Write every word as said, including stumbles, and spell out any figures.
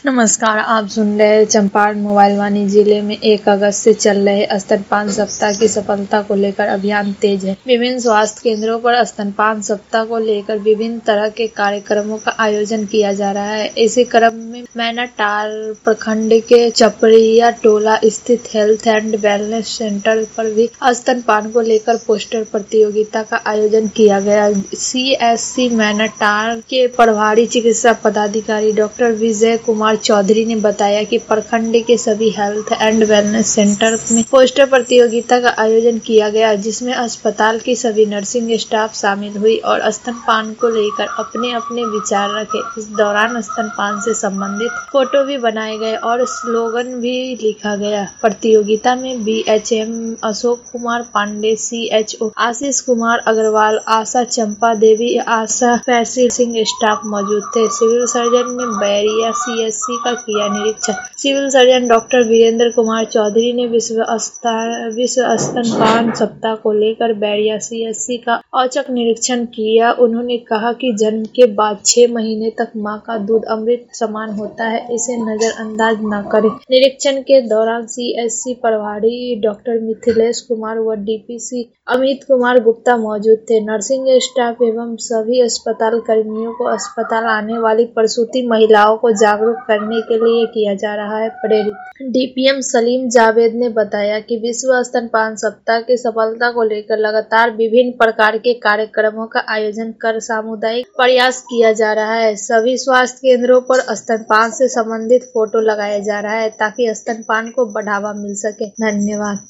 नमस्कार, आप सुन रहे हैं चंपारण मोबाइल वाणी। जिले में एक अगस्त से चल रहे स्तनपान सप्ताह की सफलता को लेकर अभियान तेज है। विभिन्न स्वास्थ्य केंद्रों पर स्तनपान सप्ताह को लेकर विभिन्न तरह के कार्यक्रमों का आयोजन किया जा रहा है। इसी क्रम में मैनाटार प्रखंड के चपड़िया टोला स्थित हेल्थ एंड वेलनेस सेंटर पर भी स्तनपान को लेकर पोस्टर प्रतियोगिता का आयोजन किया गया। सी एस सी मैनाटार के प्रभारी चिकित्सा पदाधिकारी डॉक्टर विजय कुमार चौधरी ने बताया कि प्रखंड के सभी हेल्थ एंड वेलनेस सेंटर में पोस्टर प्रतियोगिता का आयोजन किया गया, जिसमें अस्पताल की सभी नर्सिंग स्टाफ शामिल हुई और स्तनपान को लेकर अपने अपने विचार रखे। इस दौरान स्तनपान से संबंधित फोटो भी बनाए गए और स्लोगन भी लिखा गया। प्रतियोगिता में B H M Ashok Kumar Pandey, C H O Ashish Kumar Agarwal, Asha Champa Devi, Asha फैसिल सिंह स्टाफ मौजूद थे। सिविल सर्जन ने बैरिया सी एस सी का किया निरीक्षण। Civil surgeon doctor Virendra Kumar Chaudhary ने विश्व विश्व स्तनपान सप्ताह को लेकर बैरिया सी एस सी का औचक निरीक्षण किया। उन्होंने कहा कि जन्म के बाद छह महीने तक मां का दूध अमृत समान होता है, इसे नजरअंदाज न करें। निरीक्षण के दौरान सी एस सी प्रभारी डॉक्टर मिथिलेश कुमार व D P C Amit Kumar Gupta मौजूद थे। नर्सिंग स्टाफ एवं सभी अस्पताल कर्मियों को अस्पताल आने वाली प्रसूति महिलाओं को जागरूक करने के लिए किया जा रहा है प्रेरित। D P M Salim Javed ने बताया कि विश्व स्तनपान सप्ताह की सफलता को लेकर लगातार विभिन्न प्रकार के कार्यक्रमों का आयोजन कर सामुदायिक प्रयास किया जा रहा है। सभी स्वास्थ्य केंद्रों पर स्तनपान से संबंधित फोटो लगाया जा रहा है ताकि स्तनपान को बढ़ावा मिल सके। धन्यवाद।